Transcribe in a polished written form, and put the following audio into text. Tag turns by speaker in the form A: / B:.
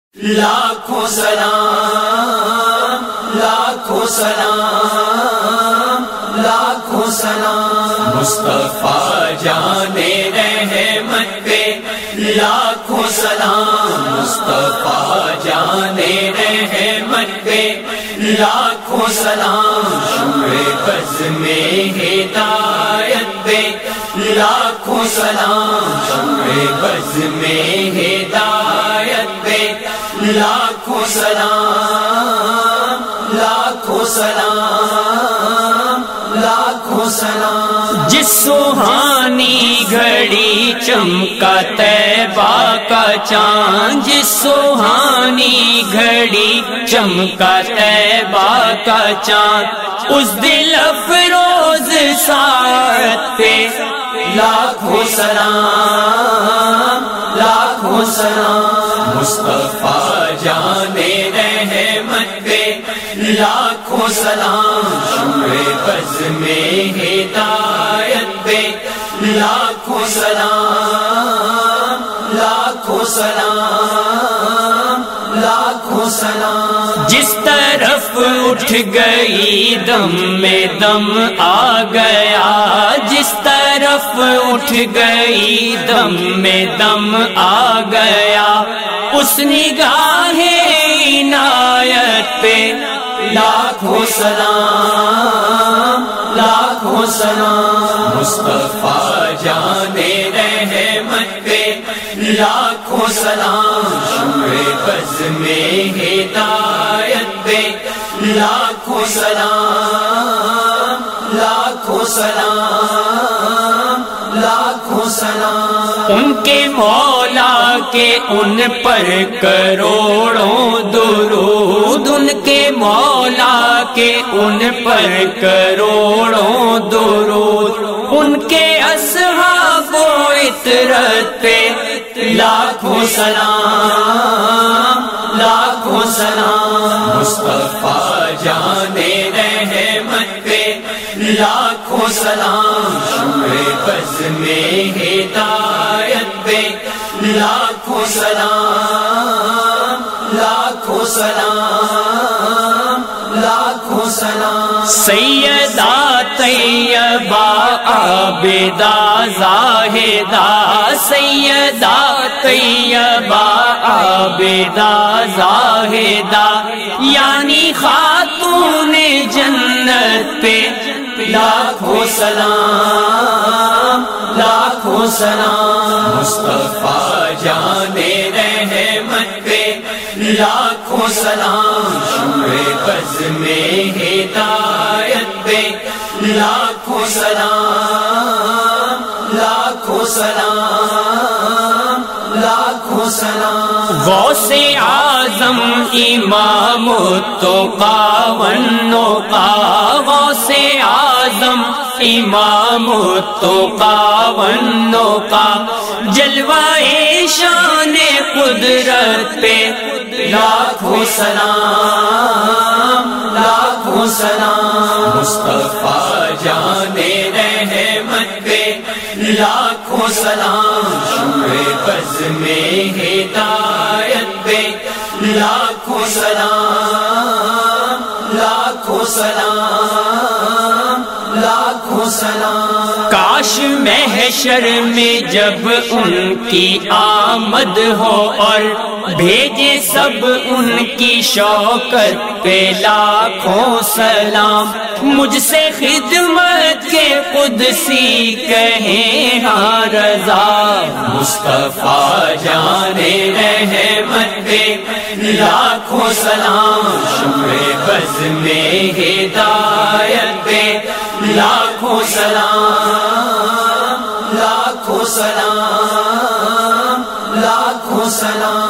A: لاکھوں سلام لاکھوں سلام لاکھوں سلام مصطفیٰ جانے رحمت پہ لاکھوں سلام مصطفیٰ جانے رحمت پہ لاکھوں سلام شمع بز میں ہدایت پہ لاکھوں سلام شمع بز میں ہدایت پہ لاکھوں سلام لاکھوں سلام لاکھوں سلام
B: جس سہانی گھڑی چمکا طیبہ کا چاند جس سہانی گھڑی چمکا طیبہ کا چاند اس دل افروز ساعت پہ
A: لاکھوں سلام لاکھوں سلام مصطفیٰ جانے رحمت پہ لاکھوں سلام شمع بز میں ہدایت پہ لاکھوں سلام لاکھوں سلام لاکھوں سلام
B: جس طرف اٹھ گئی دم میں دم آ گیا جس طرف اٹھ گئی دم میں دم آ گیا اس نگاہ عنایت پہ
A: لاکھوں سلام لاکھوں سلام مصطفیٰ جانے رحمت پہ لاکھوں سلام شمع بز میں ہدایت پہ لاکھوں سلام لاکھوں سلام لاکھوں سلام
B: ان کے مولا کے ان پر کروڑوں درود ان کے مولا کے ان پر کروڑوں درود ان کے اصحاب و عطرت پہ
A: لاکھوں سلام لاکھوں سلام مصطفیٰ جانے رحمت پہ لاکھوں سلام شمع بز میں ہدایت پہ لاکھوں سلام لاکھوں سلام لاکھوں سلام
B: سیدہ طیبہ عابدہ زاہدہ سیدہ طیبہ عابدہ زاہدہ یعنی خاتون جنت پہ
A: لاکھوں سلام لاکھوں سلام مصطفیٰ جانے رحمت پہ لاکھوں سلام شمع بز میں ہدایت پہ لاکھوں سلام لاکھوں سلام لاکھوں سلام
B: غوث اعظم امام التقی والنقی غوث اعظم امام التقی والنقی جلوہ شان قدرت پہ
A: لاکھوں سلام لاکھوں سلام مصطفیٰ جانے رحمت پہ لاکھوں سلام شمع بز میں ہدایت پہ لاکھوں سلام لاکھوں سلام لاکھوں سلام
B: کاش محشر میں جب ان کی آمد ہو اور بھیجے سب ان کی شوکت پہ لاکھوں سلام مجھ سے خدمت کے قدسی کہیں ہاں رضا
A: مصطفیٰ جانے رحمت پہ لاکھوں سلام شمع بز میں ہدایت پہ لاکھوں سلام لاکھوں سلام لاکھوں سلام